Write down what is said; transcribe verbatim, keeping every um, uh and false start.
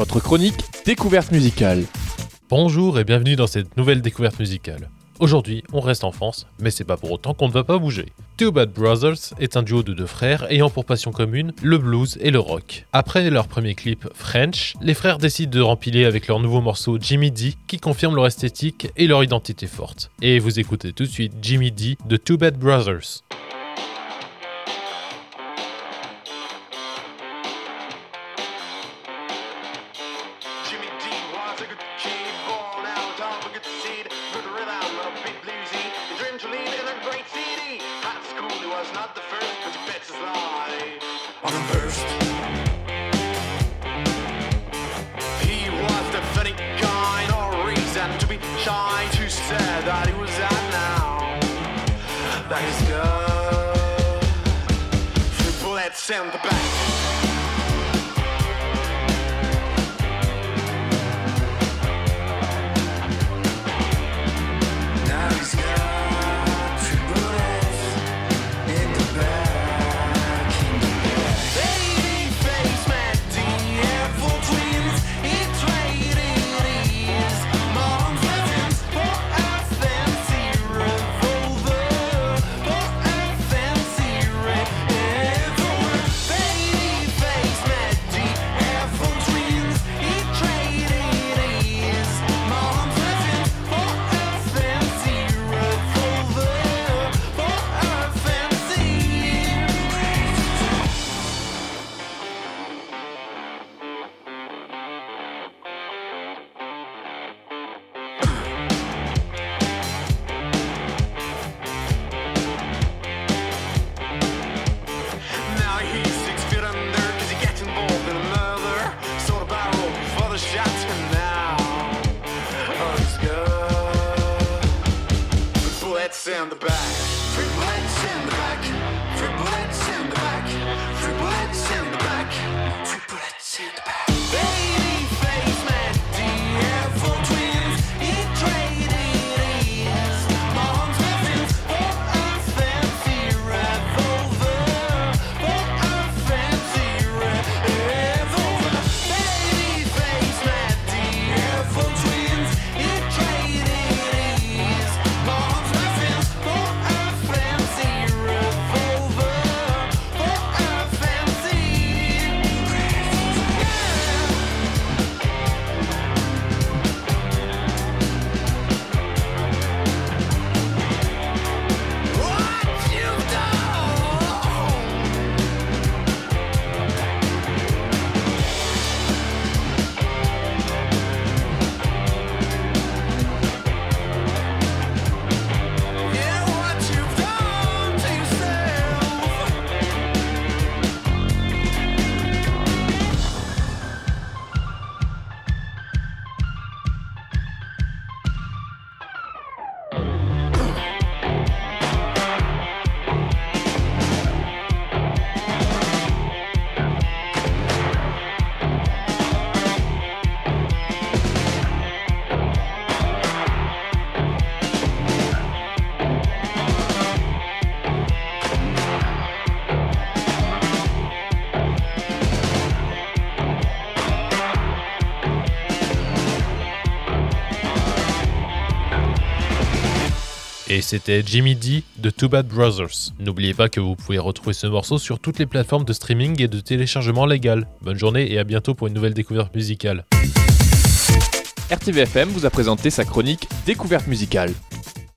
votre chronique Découverte musicale. Bonjour et bienvenue dans cette nouvelle découverte musicale. Aujourd'hui, on reste en France, mais c'est pas pour autant qu'on ne va pas bouger. Two Bad Brothers est un duo de deux frères ayant pour passion commune le blues et le rock. Après leur premier clip French, les frères décident de rempiler avec leur nouveau morceau Jimmy D qui confirme leur esthétique et leur identité forte. Et vous écoutez tout de suite Jimmy D de Two Bad Brothers. On the first, he was the funny guy, no reason to be shy. Too sad that he was out now. That is good. Three bullets in the back. In the back, three bullets in the back, three bullets in the back, three bullets in the back, three bullets in the back. Baby face Matt D, Airful twins, he traded his mom's muffins for a fancy revolver, for a fancy revolver. Baby face Matt D, Airful twins, he traded his mom's muffins. Et c'était Jimmy D de Two Bad Brothers. N'oubliez pas que vous pouvez retrouver ce morceau sur toutes les plateformes de streaming et de téléchargement légal. Bonne journée et à bientôt pour une nouvelle découverte musicale. R T V F M vous a présenté sa chronique Découverte musicale.